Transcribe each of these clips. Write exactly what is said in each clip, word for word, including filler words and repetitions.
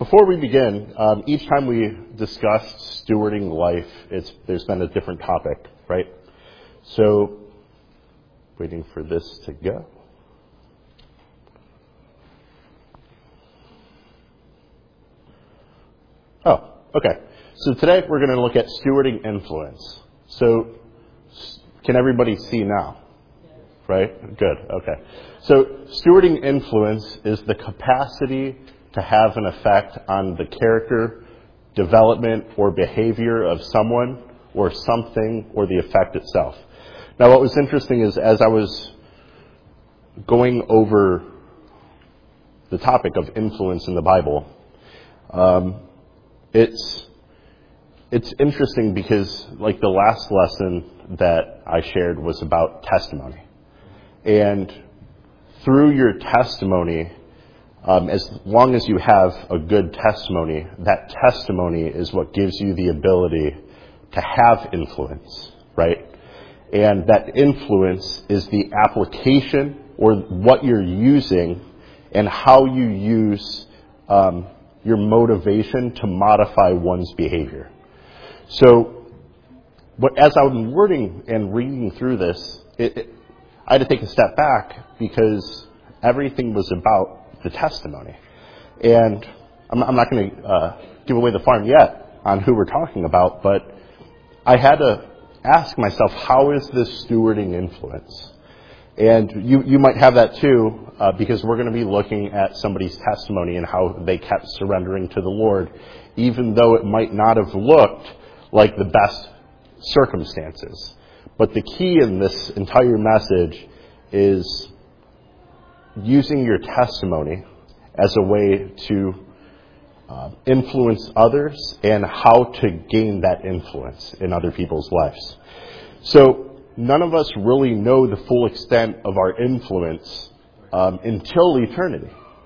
Before we begin, um, each time we discuss stewarding life, it's, there's been a different topic, right? So, waiting for this to go. Oh, okay. So today we're going to look at stewarding influence. So, can everybody see now? Right? Good. Okay. So, stewarding influence is the capacity to have an effect on the character, development, or behavior of someone or something or the effect itself. Now, what was interesting is as I was going over the topic of influence in the Bible, um, it's it's interesting because, like, the last lesson that I shared was about testimony. And through your testimony, Um, as long as you have a good testimony, that testimony is what gives you the ability to have influence, right? And that influence is the application or what you're using and how you use um, your motivation to modify one's behavior. So, what, as I'm wording and reading through this, it, it, I had to take a step back because everything was about the testimony. And I'm, I'm not going to uh, give away the farm yet on who we're talking about, but I had to ask myself, how is this stewarding influence? And you, you might have that too, uh, because we're going to be looking at somebody's testimony and how they kept surrendering to the Lord, even though it might not have looked like the best circumstances. But the key in this entire message is using your testimony as a way to uh, influence others and how to gain that influence in other people's lives. So none of us really know the full extent of our influence um, until eternity.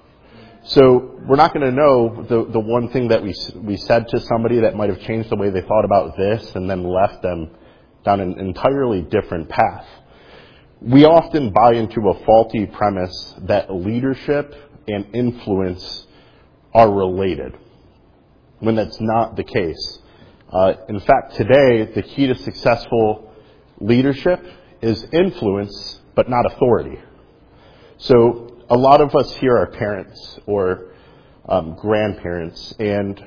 So we're not going to know the, the one thing that we we said to somebody that might have changed the way they thought about this and then left them down an entirely different path. We often buy into a faulty premise that leadership and influence are related, when that's not the case. Uh, in fact, today, the key to successful leadership is influence, but not authority. So a lot of us here are parents or um, grandparents, and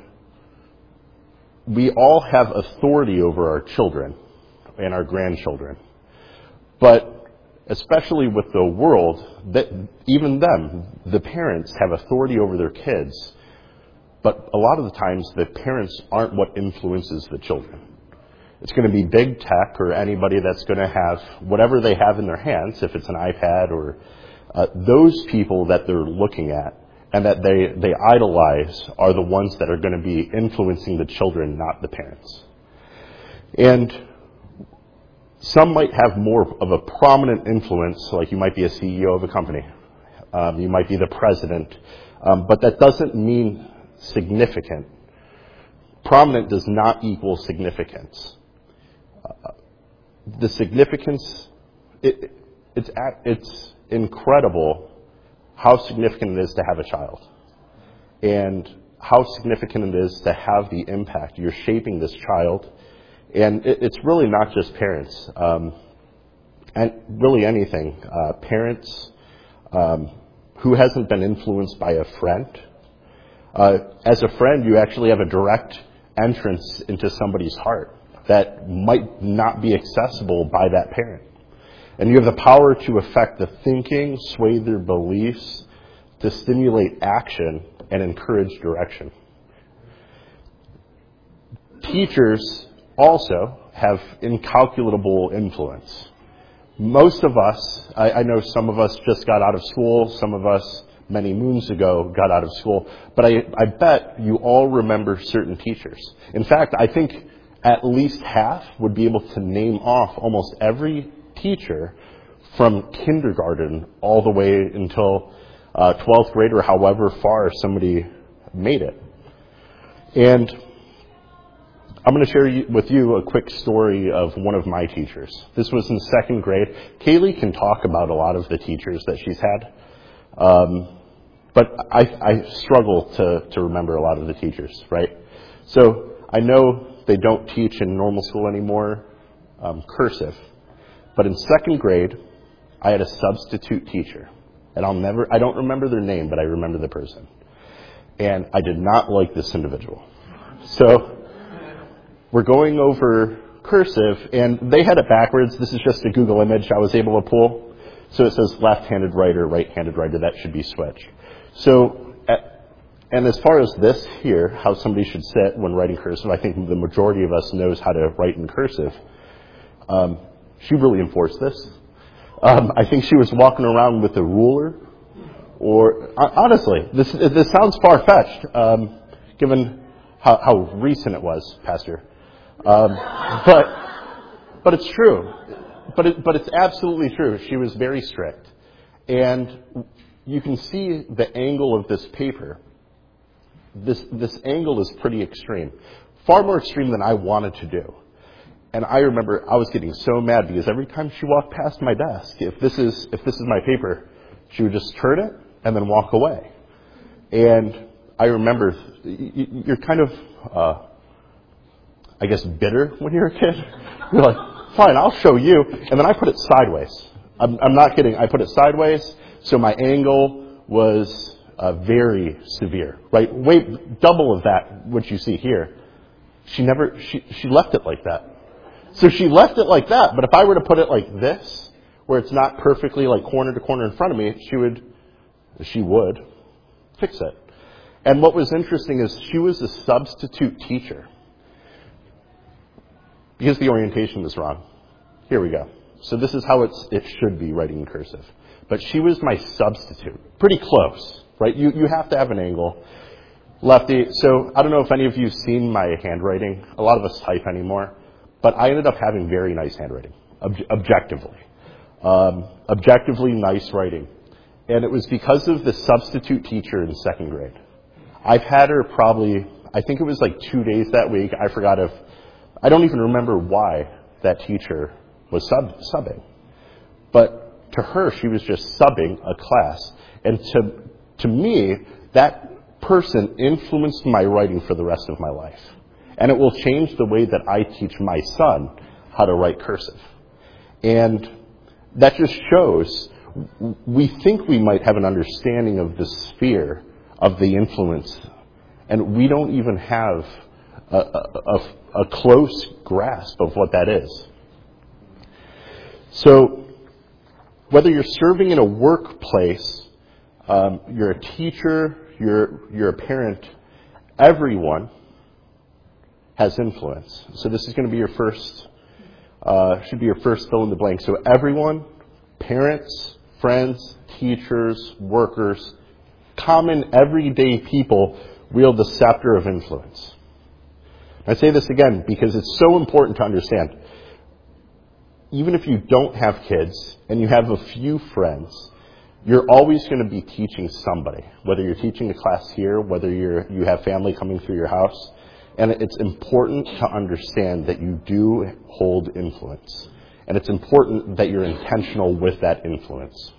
we all have authority over our children and our grandchildren. But especially with the world, that even them, the parents have authority over their kids. But a lot of the times, the parents aren't what influences the children. It's going to be big tech or anybody that's going to have whatever they have in their hands, if it's an iPad or uh, those people that they're looking at and that they, they idolize are the ones that are going to be influencing the children, not the parents. And some might have more of a prominent influence, like you might be a C E O of a company. Um, you might be the president. Um, but that doesn't mean significant. Prominent does not equal significance. Uh, the significance, it, it's, it's incredible how significant it is to have a child. And how significant it is to have the impact. You're shaping this child. And it's really not just parents, um, and really anything. Uh, parents um, who hasn't been influenced by a friend. Uh, as a friend, you actually have a direct entrance into somebody's heart that might not be accessible by that parent. And you have the power to affect the thinking, sway their beliefs, to stimulate action and encourage direction. Teachers also have incalculable influence. Most of us, I, I know some of us just got out of school, some of us many moons ago got out of school, but I, I bet you all remember certain teachers. In fact, I think at least half would be able to name off almost every teacher from kindergarten all the way until uh, twelfth grade or however far somebody made it. And I'm going to share with you a quick story of one of my teachers. This was in second grade. Kaylee can talk about a lot of the teachers that she's had. Um, but I, I struggle to, to remember a lot of the teachers, right? So I know they don't teach in normal school anymore, um, cursive. But in second grade, I had a substitute teacher. And I'll never, I don't remember their name, but I remember the person. And I did not like this individual. So we're going over cursive, and they had it backwards. This is just a Google image I was able to pull. So it says left-handed writer, right-handed writer. That should be switched. So, at, and as far as this here, how somebody should sit when writing cursive, I think the majority of us knows how to write in cursive. Um, she really enforced this. Um, I think she was walking around with a ruler. Or, honestly, this this sounds far-fetched, um, given how, how recent it was, Pastor. Um, but but it's true. But it, but it's absolutely true. She was very strict. And you can see the angle of this paper. This this angle is pretty extreme. Far more extreme than I wanted to do. And I remember I was getting so mad because every time she walked past my desk, if this is if this is my paper, she would just turn it and then walk away. And I remember you're kind of, uh, I guess, bitter when you're a kid. You're like, fine, I'll show you. And then I put it sideways. I'm, I'm not kidding. I put it sideways, so my angle was uh, very severe, right? Way double of that, what you see here. She never, she, she left it like that. So she left it like that, but if I were to put it like this, where it's not perfectly like corner to corner in front of me, she would, she would fix it. And what was interesting is she was a substitute teacher. Because the orientation was wrong. Here we go. So this is how it's, it should be writing in cursive. But she was my substitute. Pretty close, right? You, you have to have an angle. Lefty. So I don't know if any of you have seen my handwriting. A lot of us type anymore. But I ended up having very nice handwriting, ob- objectively. Um, objectively nice writing. And it was because of the substitute teacher in second grade. I've had her probably, I think it was like two days that week. I forgot if, I don't even remember why that teacher was sub, subbing. But to her, she was just subbing a class. And to, to me, that person influenced my writing for the rest of my life. And it will change the way that I teach my son how to write cursive. And that just shows, we think we might have an understanding of the sphere of the influence, and we don't even have a, a, a close grasp of what that is. So, whether you're serving in a workplace, um, you're a teacher, you're, you're a parent, everyone has influence. So this is going to be your first, uh, should be your first fill in the blank. So everyone, parents, friends, teachers, workers, common everyday people wield the scepter of influence. I say this again because it's so important to understand. Even if you don't have kids and you have a few friends, you're always going to be teaching somebody. Whether you're teaching a class here, whether you're you have family coming through your house. And it's important to understand that you do hold influence. And it's important that you're intentional with that influence.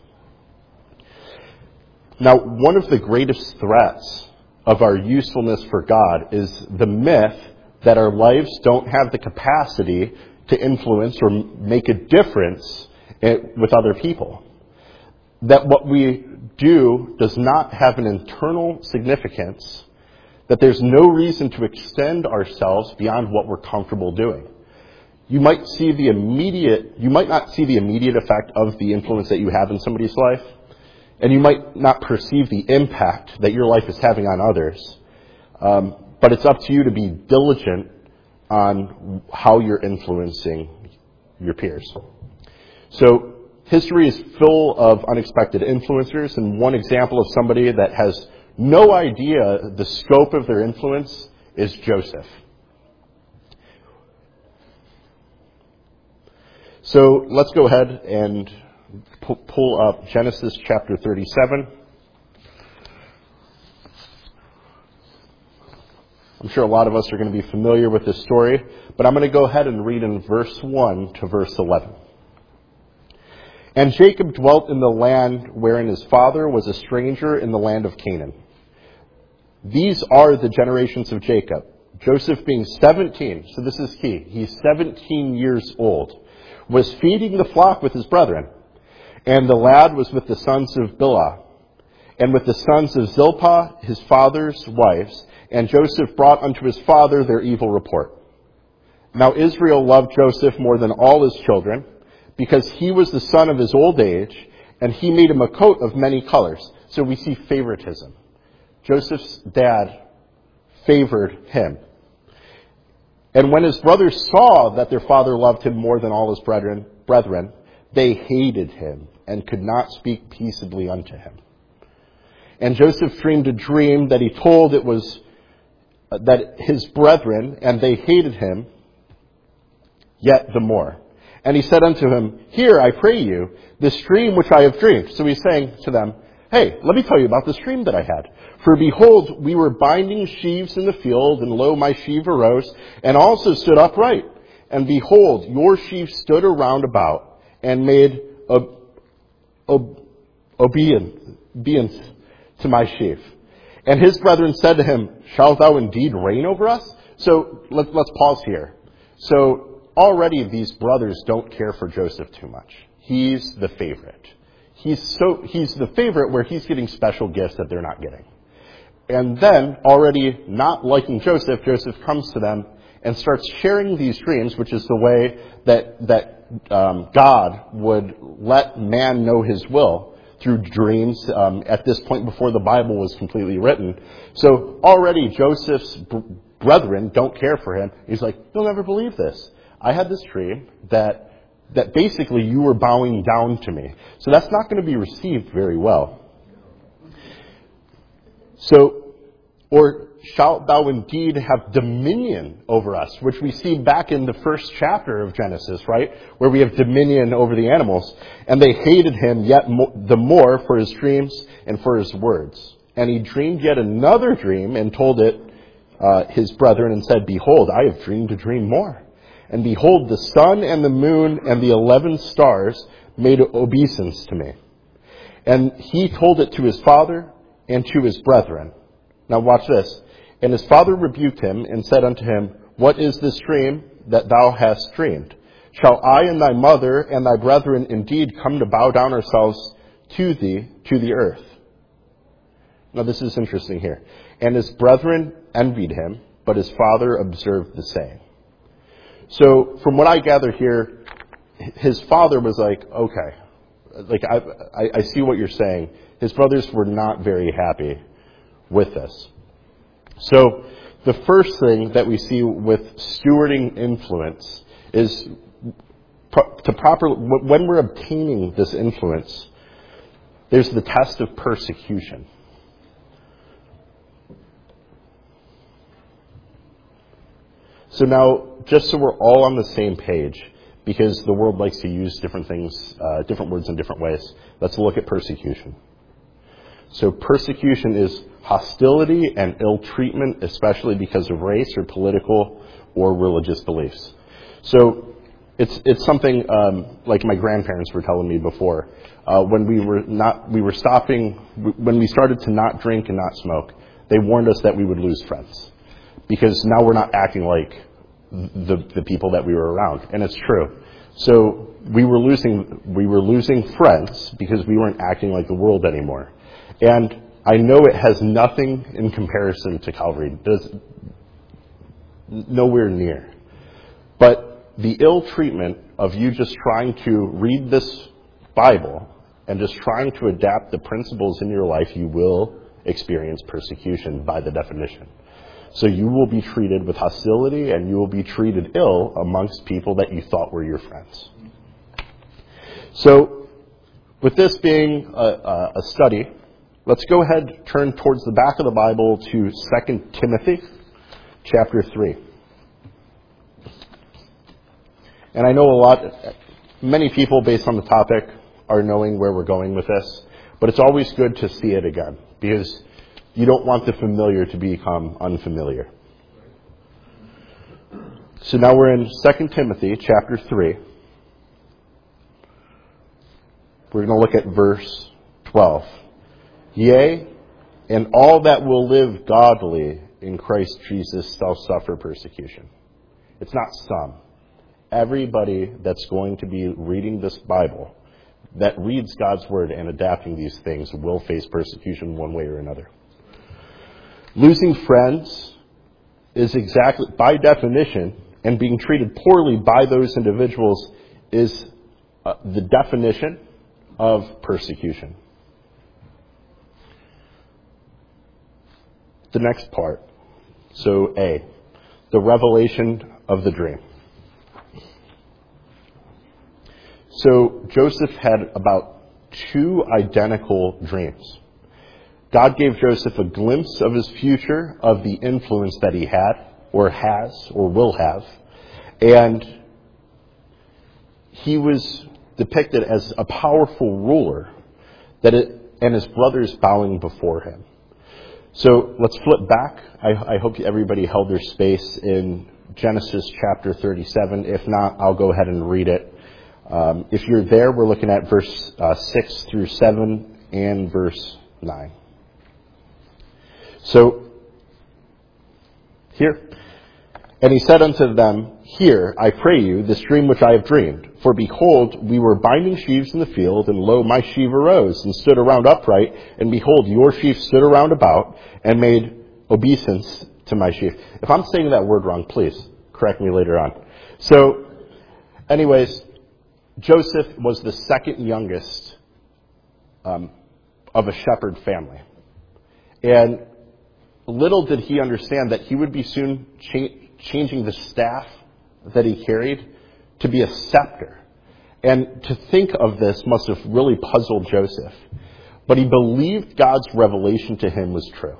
Now, one of the greatest threats of our usefulness for God is the myth that our lives don't have the capacity to influence or make a difference with other people. That what we do does not have an internal significance, that there's no reason to extend ourselves beyond what we're comfortable doing. You might see the immediate, you might not see the immediate effect of the influence that you have in somebody's life, and you might not perceive the impact that your life is having on others. Um, but it's up to you to be diligent on how you're influencing your peers. So history is full of unexpected influencers, and one example of somebody that has no idea the scope of their influence is Joseph. So let's go ahead and pu- pull up Genesis chapter thirty-seven. I'm sure a lot of us are going to be familiar with this story, but I'm going to go ahead and read in verse one to verse eleven. And Jacob dwelt in the land wherein his father was a stranger in the land of Canaan. These are the generations of Jacob. Joseph being seventeen, so this is key, he's seventeen years old, was feeding the flock with his brethren. And the lad was with the sons of Bilhah, and with the sons of Zilpah, his father's wives. And Joseph brought unto his father their evil report. Now Israel loved Joseph more than all his children, because he was the son of his old age, and he made him a coat of many colors. So we see favoritism. Joseph's dad favored him. And when his brothers saw that their father loved him more than all his brethren, brethren, they hated him and could not speak peaceably unto him. And Joseph dreamed a dream that he told it was uh, that his brethren, and they hated him yet the more. And he said unto him, Hear, I pray you, this dream which I have dreamed. So he's saying to them, Hey, let me tell you about this dream that I had. For behold, we were binding sheaves in the field, and lo, my sheaf arose, and also stood upright. And behold, your sheaf stood around about, and made ob- ob- obedience to my sheaf. And his brethren said to him, Shalt thou indeed reign over us? So let, let's pause here. So already these brothers don't care for Joseph too much. He's the favorite. He's so he's the favorite where he's getting special gifts that they're not getting. And then, already not liking Joseph, Joseph comes to them and starts sharing these dreams, which is the way that that um, God would let man know his will through dreams um, at this point before the Bible was completely written. So already Joseph's b- brethren don't care for him. He's like, you'll never believe this. I had this dream that that basically you were bowing down to me. So that's not going to be received very well. So, or shalt thou indeed have dominion over us, which we see back in the first chapter of Genesis, right? Where we have dominion over the animals. And they hated him yet mo- the more for his dreams and for his words. And he dreamed yet another dream and told it uh, his brethren and said, Behold, I have dreamed a dream more. And behold, the sun and the moon and the eleven stars made obeisance to me. And he told it to his father and to his brethren. Now watch this. And his father rebuked him and said unto him, What is this dream that thou hast dreamed? Shall I and thy mother and thy brethren indeed come to bow down ourselves to thee, to the earth? Now this is interesting here. And his brethren envied him, but his father observed the same. So from what I gather here, his father was like, okay, like I, I, I see what you're saying. His brothers were not very happy with this. So the first thing that we see with stewarding influence is pro- to properly, when we're obtaining this influence, there's the test of persecution. So now, just so we're all on the same page, because the world likes to use different things, uh, different words in different ways, let's look at persecution. So persecution is hostility and ill treatment, especially because of race or political or religious beliefs. So it's it's something um, like my grandparents were telling me before. Uh, when we were not, we were stopping, when we started to not drink and not smoke, they warned us that we would lose friends. Because now we're not acting like the the people that we were around, and it's true. So we were losing we were losing friends because we weren't acting like the world anymore. And I know it has nothing in comparison to Calvary. There's nowhere near. But the ill treatment of you just trying to read this Bible and just trying to adapt the principles in your life, you will experience persecution by the definition. So you will be treated with hostility and you will be treated ill amongst people that you thought were your friends. So with this being a, a, a study, let's go ahead, turn towards the back of the Bible to Second Timothy chapter three. And I know a lot, many people based on the topic are knowing where we're going with this, but it's always good to see it again because you don't want the familiar to become unfamiliar. So now we're in Second Timothy chapter three. We're going to look at verse twelve. Yea, and all that will live godly in Christ Jesus shall suffer persecution. It's not some. Everybody that's going to be reading this Bible, that reads God's Word and adapting these things, will face persecution one way or another. Losing friends is exactly, by definition, and being treated poorly by those individuals is uh, the definition of persecution. The next part. So A, the revelation of the dream. So Joseph had about two identical dreams. God gave Joseph a glimpse of his future, of the influence that he had, or has, or will have. And he was depicted as a powerful ruler, that it, and his brothers bowing before him. So let's flip back. I, I hope everybody held their space in Genesis chapter thirty-seven. If not, I'll go ahead and read it. Um, if you're there, we're looking at verse uh, six through seven and verse nine. So, here. And he said unto them, Hear, I pray you, this dream which I have dreamed. For behold, we were binding sheaves in the field, and lo, my sheaf arose, and stood around upright, and behold, your sheaf stood around about, and made obeisance to my sheaf. If I'm saying that word wrong, please correct me later on. So, anyways, Joseph was the second youngest um, of a shepherd family. And little did he understand that he would be soon cha- changing the staff that he carried to be a scepter. And to think of this must have really puzzled Joseph. But he believed God's revelation to him was true.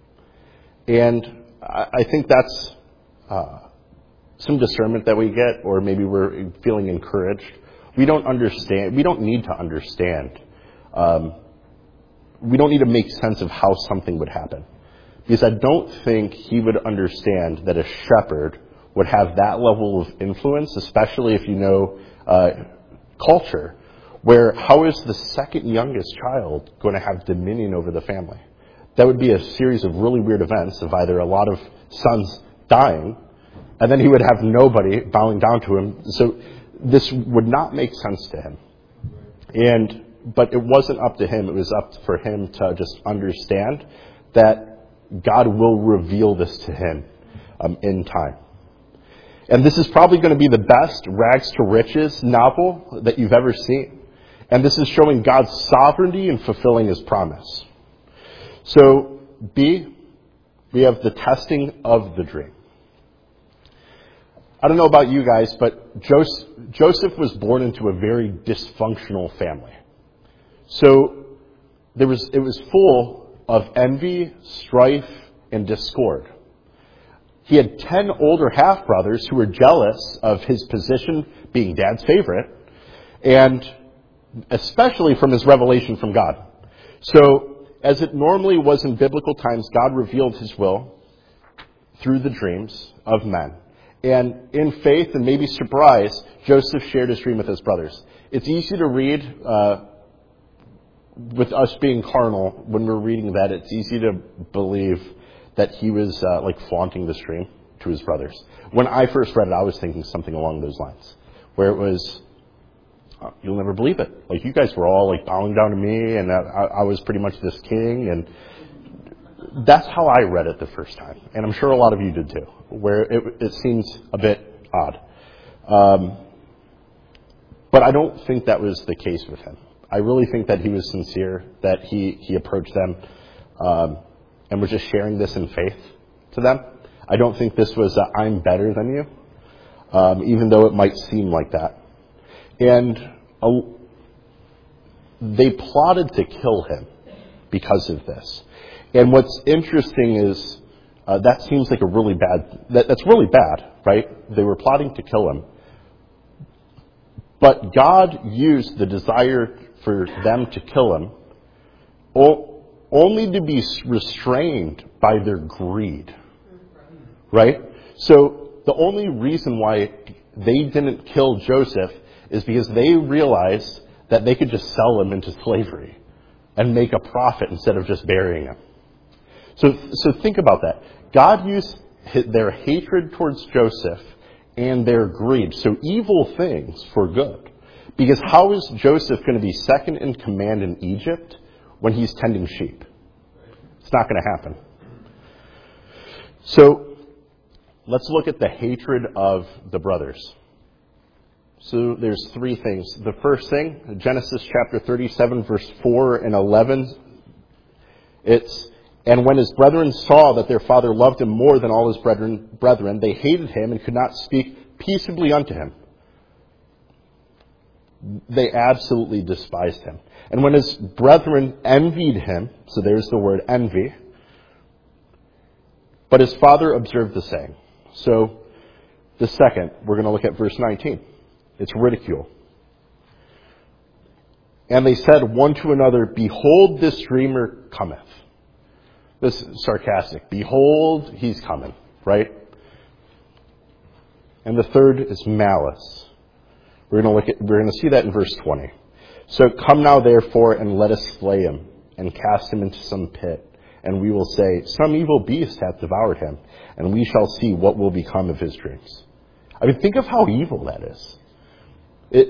And I think that's uh, some discernment that we get, or maybe we're feeling encouraged. We don't understand. We don't need to understand. Um, we don't need to make sense of how something would happen. Because I don't think he would understand that a shepherd would have that level of influence, especially if you know uh, culture, where how is the second youngest child going to have dominion over the family? That would be a series of really weird events of either a lot of sons dying, and then he would have nobody bowing down to him. So this would not make sense to him. And but it wasn't up to him. It was up for him to just understand that God will reveal this to him um, in time. And this is probably going to be the best rags to riches novel that you've ever seen. And this is showing God's sovereignty in fulfilling his promise. So, B, we have the testing of the dream. I don't know about you guys, but Joseph was born into a very dysfunctional family. So, there was it was full of envy, strife, and discord. He had ten older half-brothers who were jealous of his position being dad's favorite, and especially from his revelation from God. So, as it normally was in biblical times, God revealed his will through the dreams of men. And in faith and maybe surprise, Joseph shared his dream with his brothers. It's easy to read, uh, with us being carnal, when we're reading that, it's easy to believe that he was uh, like flaunting this dream to his brothers. When I first read it, I was thinking something along those lines, where it was, uh, you'll never believe it. Like, you guys were all like bowing down to me, and I, I was pretty much this king, and that's how I read it the first time. And I'm sure a lot of you did too, where it, it seems a bit odd. Um, but I don't think that was the case with him. I really think that he was sincere, that he, he approached them um, and was just sharing this in faith to them. I don't think this was a, I'm better than you, um, even though it might seem like that. And uh, they plotted to kill him because of this. And what's interesting is uh, that seems like a really bad, that, that's really bad, right? They were plotting to kill him. But God used the desire for them to kill him only to be restrained by their greed. Right? So the only reason why they didn't kill Joseph is because they realized that they could just sell him into slavery and make a profit instead of just burying him. So, so think about that. God used their hatred towards Joseph and their greed, so evil things, for good. Because how is Joseph going to be second in command in Egypt when he's tending sheep? It's not going to happen. So let's look at the hatred of the brothers. So there's three things. The first thing, Genesis chapter thirty-seven, verse four and eleven, it's, and when his brethren saw that their father loved him more than all his brethren, brethren, they hated him and could not speak peaceably unto him. They absolutely despised him. And when his brethren envied him, so there's the word envy, but his father observed the saying. So the second, we're going to look at verse nineteen. It's ridicule. And they said one to another, behold, this dreamer cometh. This is sarcastic. Behold, he's coming, right? And the third is malice. We're going to look at, we're going to see that in verse twenty. So come now therefore and let us slay him and cast him into some pit. And we will say, some evil beast hath devoured him, and we shall see what will become of his dreams. I mean, think of how evil that is. It,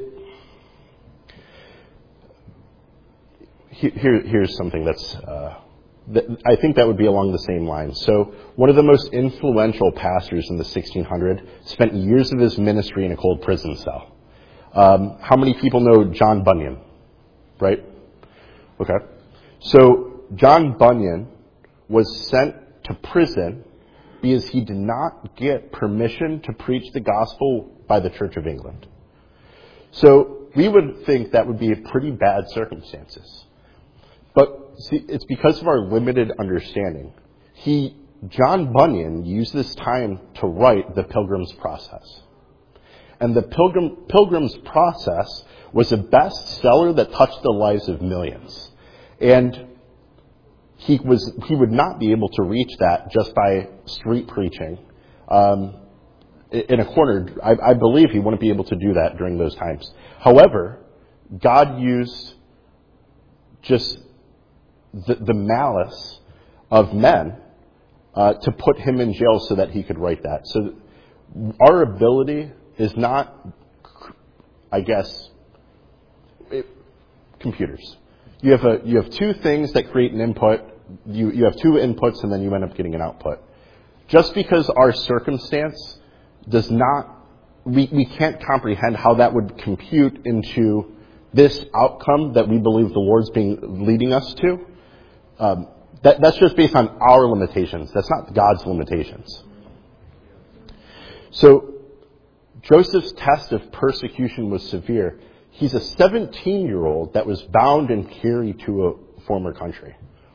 here, here's something that's, uh, that I think that would be along the same lines. So one of the most influential pastors in the sixteen hundreds spent years of his ministry in a cold prison cell. Um, how many people know John Bunyan? Right? Okay. So John Bunyan was sent to prison because he did not get permission to preach the gospel by the Church of England. So we would think that would be pretty bad circumstances. But see, it's because of our limited understanding. He, John Bunyan, used this time to write the Pilgrim's Process. And the Pilgrim, Pilgrim's Process was a bestseller that touched the lives of millions. And he was he would not be able to reach that just by street preaching. Um, in a corner, I, I believe he wouldn't be able to do that during those times. However, God used just the, the malice of men uh, to put him in jail so that he could write that. So our ability is not, I guess, it, computers. You have a you have two things that create an input. You you have two inputs, and then you end up getting an output. Just because our circumstance does not, we, we can't comprehend how that would compute into this outcome that we believe the Lord's being leading us to. Um, that that's just based on our limitations. That's not God's limitations. So Joseph's test of persecution was severe. He's a seventeen-year-old that was bound and carried to a former country.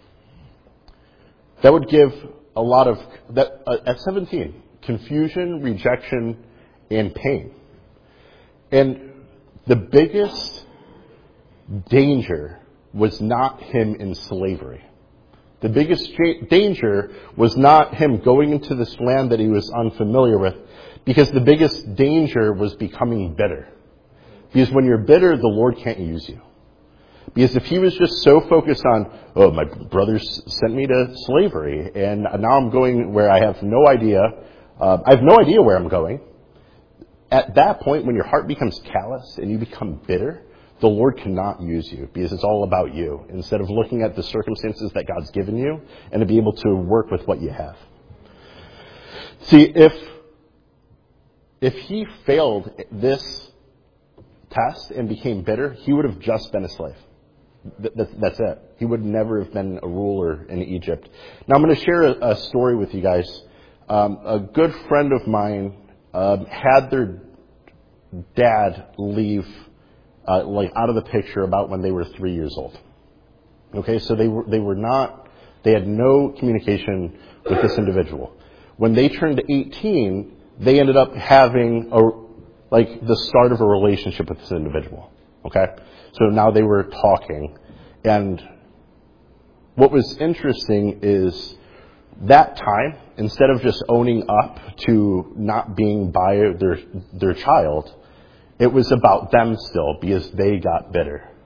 That would give a lot of, that uh, at seventeen, confusion, rejection, and pain. And the biggest danger was not him in slavery. The biggest danger was not him going into this land that he was unfamiliar with, because the biggest danger was becoming bitter. Because when you're bitter, the Lord can't use you. Because if he was just so focused on, oh, my brothers sent me to slavery, and now I'm going where I have no idea, uh, I have no idea where I'm going. At that point, when your heart becomes callous and you become bitter, the Lord cannot use you, because it's all about you, instead of looking at the circumstances that God's given you and to be able to work with what you have. See, if if he failed this test and became bitter, he would have just been a slave. That's it. He would never have been a ruler in Egypt. Now I'm going to share a, a story with you guys. Um, a good friend of mine um, had their dad leave, uh, like out of the picture about when they were three years old. Okay, so they were they were not. They had no communication with this individual. When they turned eighteen, they ended up having a like the start of a relationship with this individual. Okay? So now they were talking. And what was interesting is that time, instead of just owning up to not being by their their child, it was about them still, because they got bitter.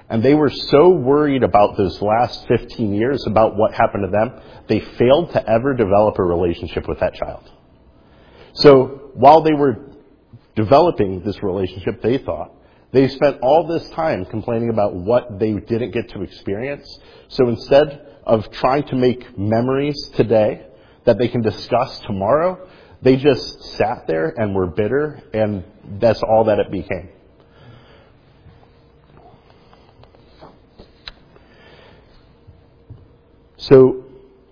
And they were so worried about those last fifteen years, about what happened to them, they failed to ever develop a relationship with that child. So while they were developing this relationship, they thought, they spent all this time complaining about what they didn't get to experience. So instead of trying to make memories today that they can discuss tomorrow, they just sat there and were bitter, and that's all that it became. So,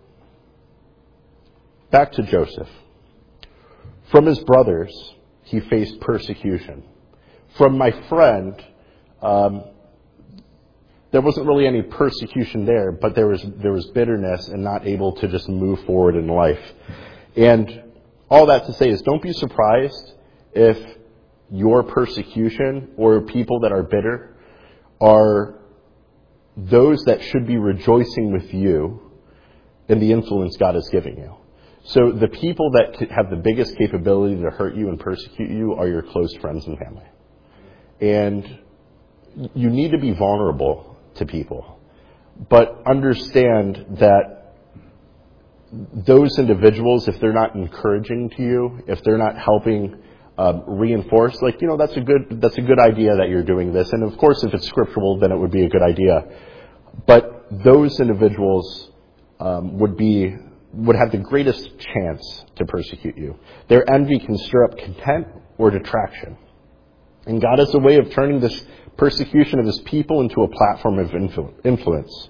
back to Joseph. From his brothers, he faced persecution. From my friend, um, there wasn't really any persecution there, but there was there was bitterness and not able to just move forward in life. And all that to say is, don't be surprised if your persecution or people that are bitter are those that should be rejoicing with you in the influence God is giving you. So the people that have the biggest capability to hurt you and persecute you are your close friends and family. And you need to be vulnerable to people. But understand that those individuals, if they're not encouraging to you, if they're not helping um, reinforce, like, you know, that's a good that's a good idea that you're doing this. And of course, if it's scriptural, then it would be a good idea. But those individuals um, would be would have the greatest chance to persecute you. Their envy can stir up contempt or detraction. And God has a way of turning this persecution of his people into a platform of influ- influence.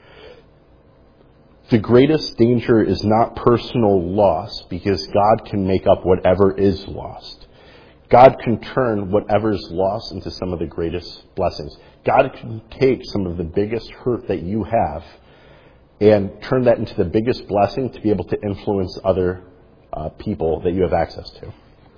The greatest danger is not personal loss, because God can make up whatever is lost. God can turn whatever is lost into some of the greatest blessings. God can take some of the biggest hurt that you have and turn that into the biggest blessing to be able to influence other uh, people that you have access to.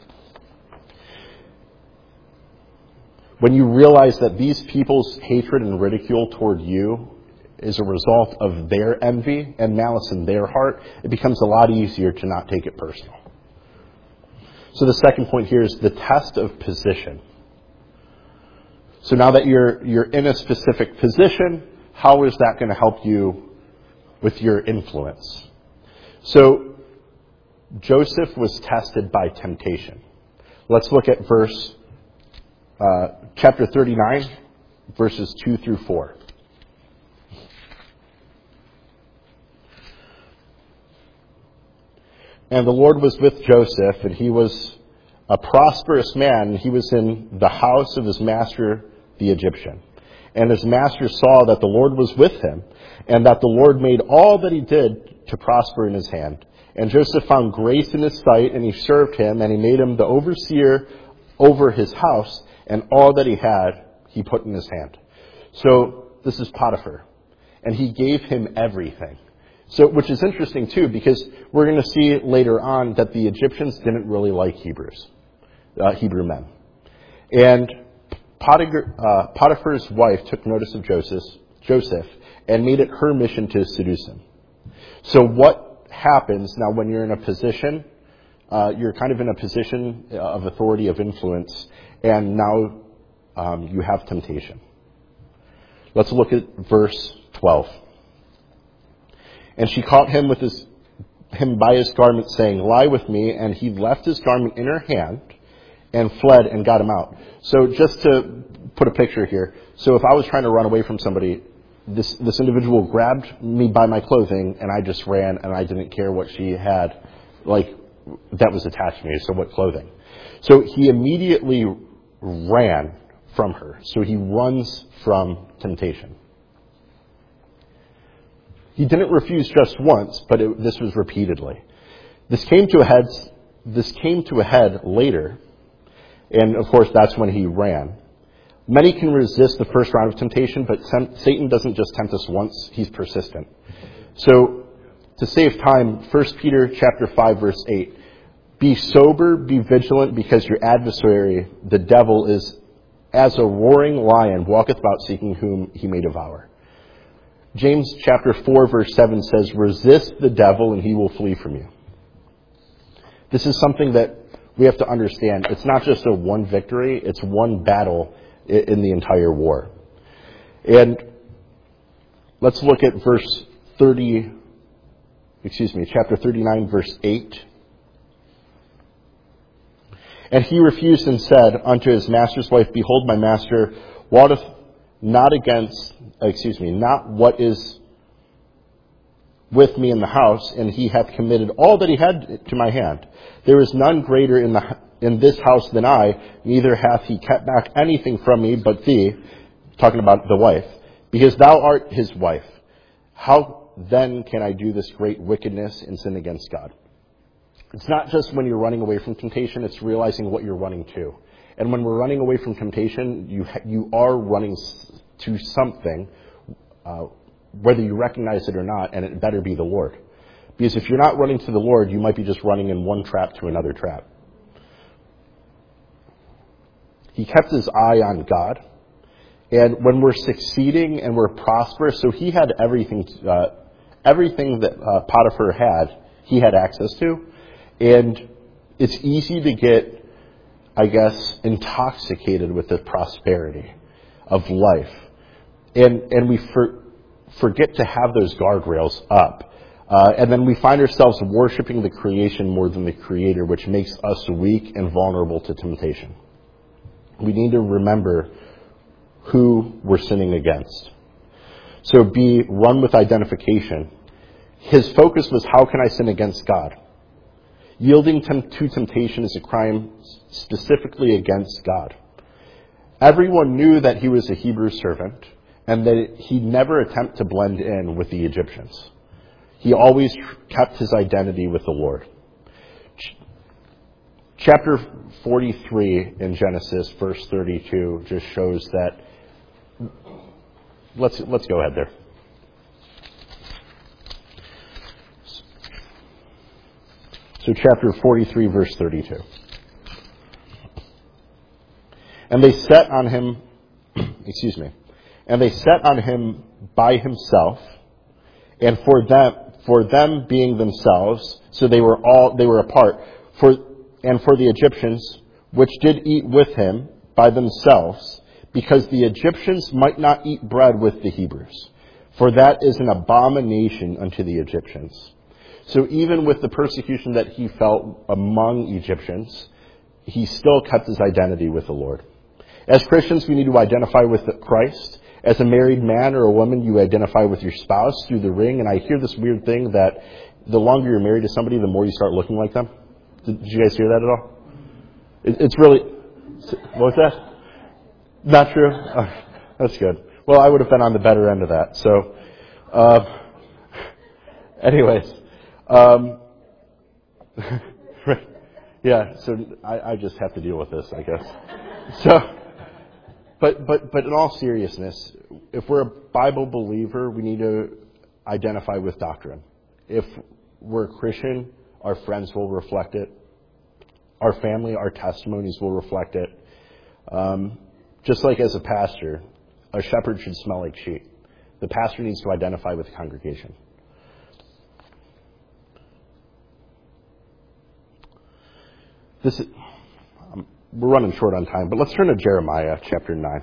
When you realize that these people's hatred and ridicule toward you is a result of their envy and malice in their heart, it becomes a lot easier to not take it personal. So the second point here is the test of position. So now that you're you're in a specific position, how is that going to help you with your influence? So Joseph was tested by temptation. Let's look at verse uh, chapter thirty-nine, verses two through four. And the Lord was with Joseph, and he was a prosperous man. He was in the house of his master, the Egyptian. And his master saw that the Lord was with him, and that the Lord made all that he did to prosper in his hand. And Joseph found grace in his sight, and he served him, and he made him the overseer over his house, and all that he had he put in his hand. So this is Potiphar, and he gave him everything. So, which is interesting too, because we're going to see later on that the Egyptians didn't really like Hebrews, uh, Hebrew men. And Potiphar, uh, Potiphar's wife took notice of Joseph, Joseph and made it her mission to seduce him. So what happens now when you're in a position, uh, you're kind of in a position of authority, of influence, and now um, you have temptation. Let's look at verse twelve. And she caught him with his him by his garment, saying, "Lie with me." And he left his garment in her hand and fled and got him out. So just to put a picture here. So if I was trying to run away from somebody, this, this individual grabbed me by my clothing and I just ran, and I didn't care what she had, like, that was attached to me. So what clothing? So he immediately ran from her. So he runs from temptation. He didn't refuse just once, but it, this was repeatedly. This came to a head. This came to a head later, and of course that's when he ran. Many can resist the first round of temptation, but Satan doesn't just tempt us once; he's persistent. So, to save time, First Peter chapter five, verse eight: "Be sober, be vigilant, because your adversary, the devil, is as a roaring lion, walketh about seeking whom he may devour." James chapter four, verse seven says, "Resist the devil and he will flee from you." This is something that we have to understand. It's not just a one victory, it's one battle in the entire war. And let's look at verse thirty, excuse me, chapter thirty-nine, verse eight. And he refused and said unto his master's wife, Behold, my master wotteth not against, excuse me, not what is with me in the house, and he hath committed all that he had to my hand. There is none greater in the in this house than I, neither hath he kept back anything from me but thee, talking about the wife, because thou art his wife. How then can I do this great wickedness and sin against God? It's not just when you're running away from temptation, it's realizing what you're running to. And when we're running away from temptation, you you are running to something, uh, whether you recognize it or not, and it better be the Lord. Because if you're not running to the Lord, you might be just running in one trap to another trap. He kept his eye on God. And when we're succeeding and we're prosperous, so he had everything, uh, everything that uh, Potiphar had, he had access to. And it's easy to get, I guess, intoxicated with the prosperity of life. And and we for, forget to have those guardrails up. Uh, and then we find ourselves worshiping the creation more than the Creator, which makes us weak and vulnerable to temptation. We need to remember who we're sinning against. So B, run with identification. His focus was, how can I sin against God? Yielding to temptation is a crime specifically against God. Everyone knew that he was a Hebrew servant and that he never attempted to blend in with the Egyptians. He always kept his identity with the Lord. Chapter forty-three in Genesis, verse thirty-two, just shows that. Let's let's go ahead there. So chapter forty-three, verse thirty-two. And they set on him, excuse me, and they set on him by himself, and for them, for them being themselves, so they were all they were apart. For and for the Egyptians, which did eat with him by themselves, because the Egyptians might not eat bread with the Hebrews, for that is an abomination unto the Egyptians. So even with the persecution that he felt among Egyptians, he still kept his identity with the Lord. As Christians, we need to identify with Christ. As a married man or a woman, you identify with your spouse through the ring. And I hear this weird thing that the longer you're married to somebody, the more you start looking like them. Did you guys hear that at all? It, it's really... What was that? Not true? Oh, that's good. Well, I would have been on the better end of that. So, uh, anyways... Um, yeah, so I, I just have to deal with this, I guess. So, but but but in all seriousness, if we're a Bible believer, we need to identify with doctrine. If we're a Christian, our friends will reflect it. Our family, our testimonies will reflect it. Um, just like as a pastor, a shepherd should smell like sheep. The pastor needs to identify with the congregation. This is, um, we're running short on time, but let's turn to Jeremiah chapter nine.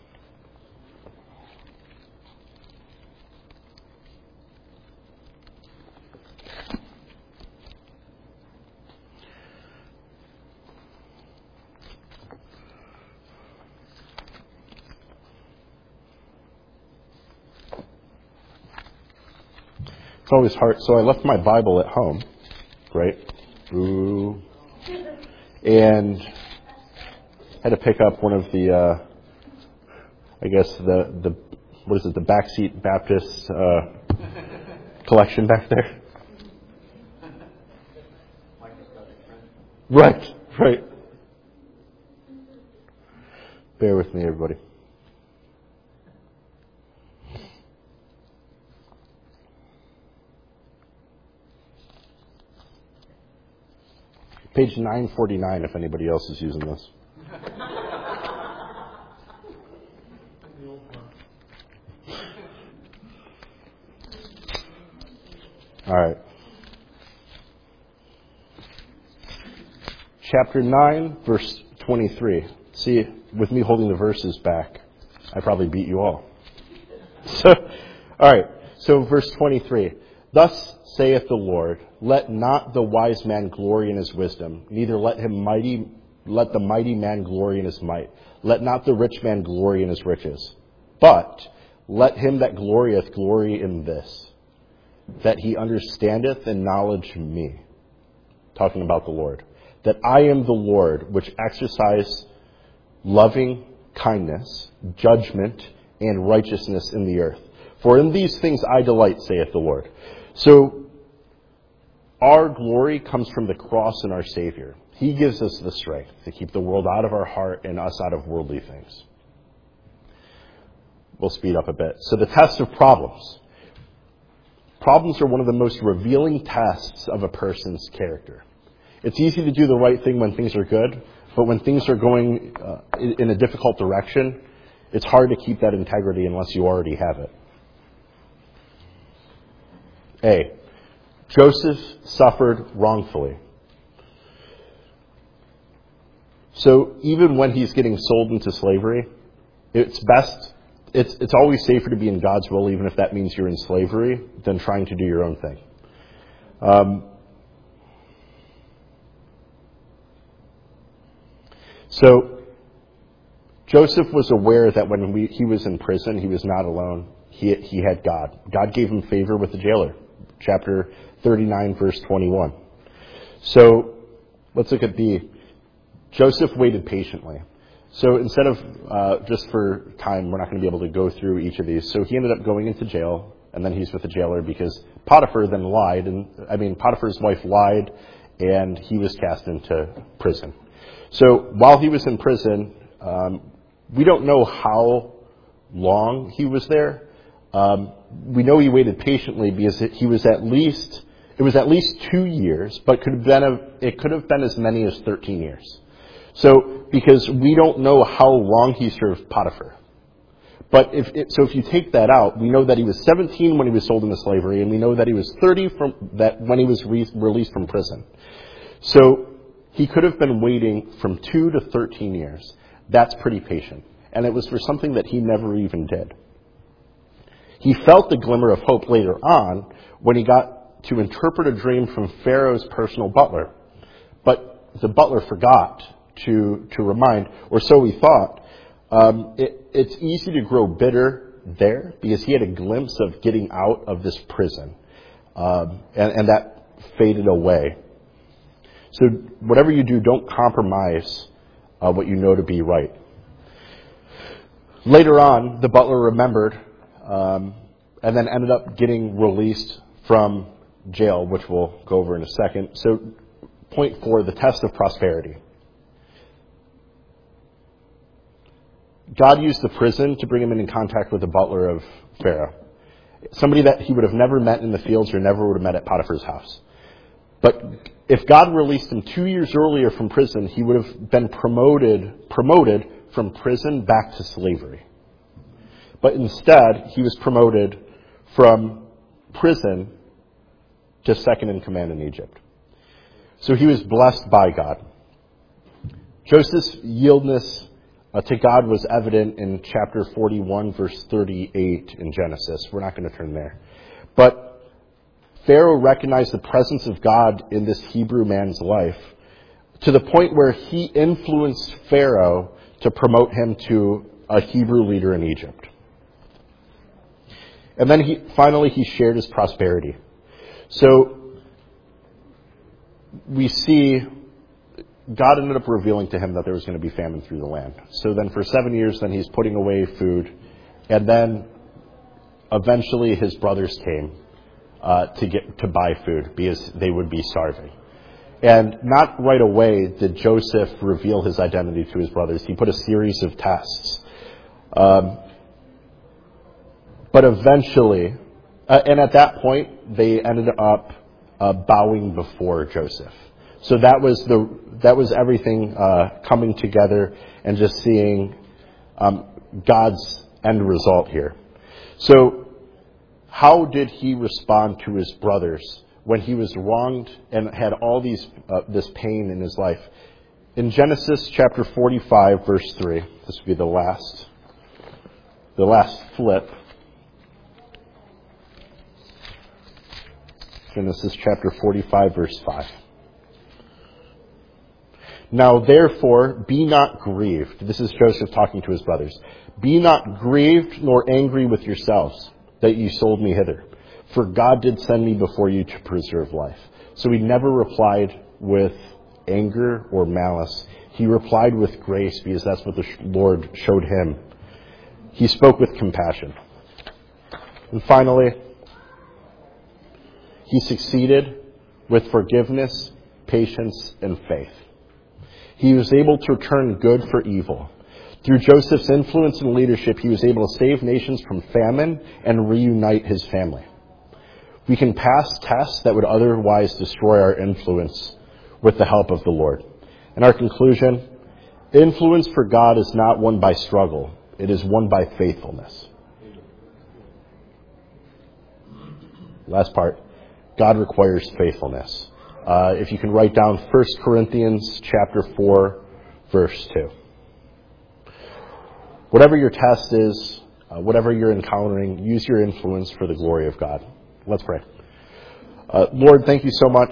It's always hard. So I left my Bible at home, right? Ooh. And had to pick up one of the, uh, I guess the the what is it, the Backseat Baptist uh, collection back there. Right, right. Bear with me, everybody. Page nine forty-nine, if anybody else is using this. All right. Chapter nine, verse twenty-three. See, with me holding the verses back, I probably beat you all. So, all right. So verse twenty-three. Thus saith the Lord, let not the wise man glory in his wisdom, neither let him mighty, let the mighty man glory in his might. Let not the rich man glory in his riches. But let him that glorieth glory in this, that he understandeth and knowledge me. Talking about the Lord. That I am the Lord, which exercise loving kindness, judgment, and righteousness in the earth. For in these things I delight, saith the Lord. So, our glory comes from the cross and our Savior. He gives us the strength to keep the world out of our heart and us out of worldly things. We'll speed up a bit. So the test of problems. Problems are one of the most revealing tests of a person's character. It's easy to do the right thing when things are good, but when things are going uh, in a difficult direction, it's hard to keep that integrity unless you already have it. A. Joseph suffered wrongfully. So even when he's getting sold into slavery, it's best, it's it's always safer to be in God's will, even if that means you're in slavery, than trying to do your own thing. Um, so Joseph was aware that when we, he was in prison, he was not alone. He he had God. God gave him favor with the jailer. Chapter thirty-nine, verse twenty-one. So let's look at B. Joseph waited patiently. So instead of, uh, just for time, we're not going to be able to go through each of these. So he ended up going into jail, and then he's with the jailer because Potiphar then lied. And I mean, Potiphar's wife lied, and he was cast into prison. So while he was in prison, um, we don't know how long he was there. Um, we know he waited patiently because it, he was at least, it was at least two years, but could have been a, it could have been as many as thirteen years. So, because we don't know how long he served Potiphar. But if, it, so if you take that out, we know that he was seventeen when he was sold into slavery, and we know that he was thirty from that when he was re- released from prison. So, he could have been waiting from two to thirteen years. That's pretty patient. And it was for something that he never even did. He felt the glimmer of hope later on when he got to interpret a dream from Pharaoh's personal butler. But the butler forgot to to remind, or so he thought. Um, it, it's easy to grow bitter there because he had a glimpse of getting out of this prison. Um, and, and that faded away. So whatever you do, don't compromise uh, what you know to be right. Later on, the butler remembered um, and then ended up getting released from jail, which we'll go over in a second. So point four, the test of prosperity. God used the prison to bring him in contact with the butler of Pharaoh. Somebody that he would have never met in the fields or never would have met at Potiphar's house. But if God released him two years earlier from prison, he would have been promoted, promoted from prison back to slavery. But instead, he was promoted from prison to second in command in Egypt. So he was blessed by God. Joseph's yieldness uh, to God was evident in chapter forty-one, verse thirty-eight in Genesis. We're not going to turn there. But Pharaoh recognized the presence of God in this Hebrew man's life to the point where he influenced Pharaoh to promote him to a Hebrew leader in Egypt. And then he finally he shared his prosperity. So we see God ended up revealing to him that there was going to be famine through the land. So then for seven years, then he's putting away food. And then eventually his brothers came uh, to get to buy food because they would be starving. And not right away did Joseph reveal his identity to his brothers. He put a series of tests. Um, but eventually, uh, and at that point, they ended up uh, bowing before Joseph. So that was the that was everything uh, coming together and just seeing um, God's end result here. So how did he respond to his brothers when he was wronged and had all these uh, this pain in his life? In Genesis chapter forty-five, verse three, this would be the last the last flip. Genesis chapter forty-five, verse five. Now therefore, be not grieved. This is Joseph talking to his brothers. Be not grieved nor angry with yourselves that ye sold me hither. For God did send me before you to preserve life. So he never replied with anger or malice. He replied with grace because that's what the Lord showed him. He spoke with compassion. And finally, he succeeded with forgiveness, patience, and faith. He was able to turn good for evil. Through Joseph's influence and leadership, he was able to save nations from famine and reunite his family. We can pass tests that would otherwise destroy our influence with the help of the Lord. And our conclusion, influence for God is not won by struggle. It is won by faithfulness. Last part, God requires faithfulness. Uh, if you can write down First Corinthians chapter four, verse two. Whatever your test is, uh, whatever you're encountering, use your influence for the glory of God. Let's pray. Uh, Lord, thank you so much